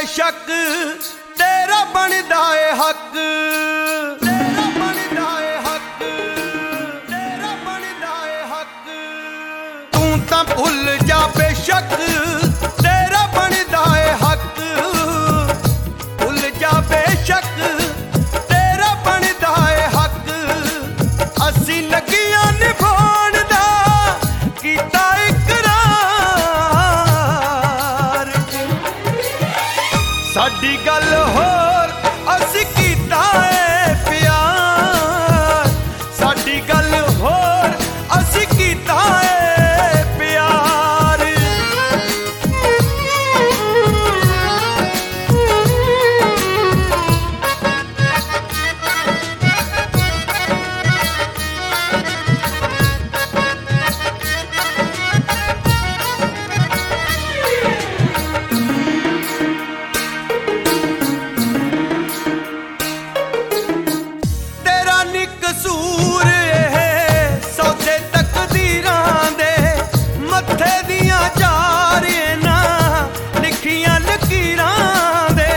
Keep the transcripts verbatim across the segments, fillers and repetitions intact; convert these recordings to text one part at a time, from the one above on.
बेशक तेरा बनदा है हक, तेरा बनदा है हक, तेरा बनदा है हक। तू तां भुल जा बेशक तेरा बनदा है हक, भुल जा बेशक तेरा बनदा है हक। असी लगियां निभाण दा कीता इकरार, साडी गल होर असी कीता है प्यार, साडी गल होर असी कीता है प्यार। कसूर है सौदे तकदीरां दे, मत्थे दियां चार ना लिखियां लकीरां दे।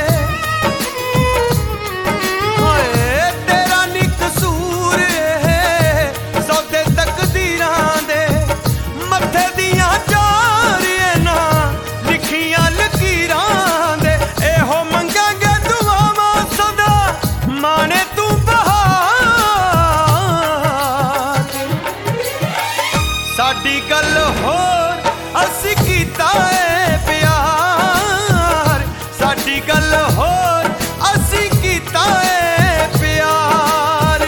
होए तेरा नी कसूर है सौदे तकदीरां दे, मत्थे दियां चार ना लिखियां लकीरां दे। एहो मंगांगे दुआवां सदा माने तू साडी गल होर असी कीता है प्यार, साडी गल होर असी कीता है प्यार।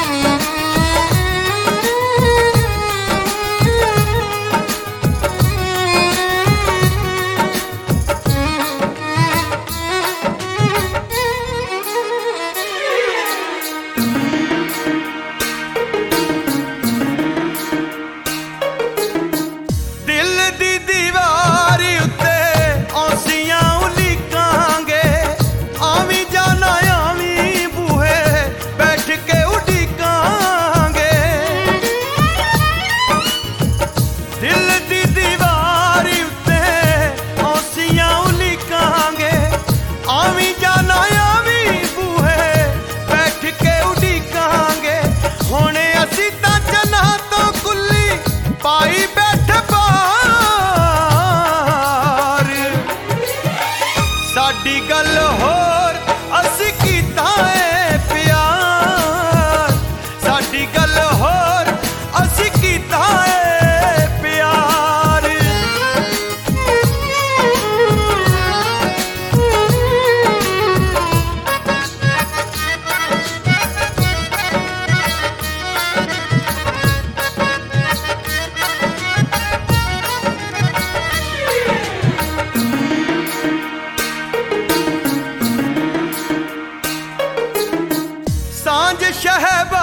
पाई बैठे बार, साडी गल होर असी कीता है प्यार, साडी गल होर असी कीता है प्यार। सांझ शहबा